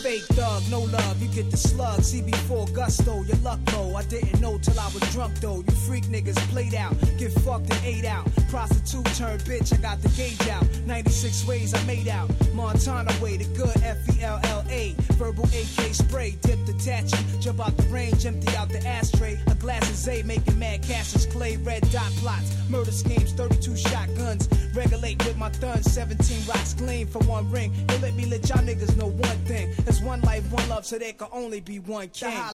fake thug, no love, you get the slug. CB4 gusto, your luck low. I didn't know till I was drunk though. You freak niggas played out, get fucked and ate out. Prostitute turned bitch, I got the gauge out. 96 ways I made out. Montana way, the good FELLA. Verbal AK spray, dip the tattoo. Jump out the range, empty out the ashtray. A glass of Zay, making mad Cassius Clay. Red dot plots, murder schemes, 32 shotguns. Regulate with my thun, 17 rocks gleam for one ring. They let me let y'all niggas know one thing. There's one life, one love, so there can only be one king.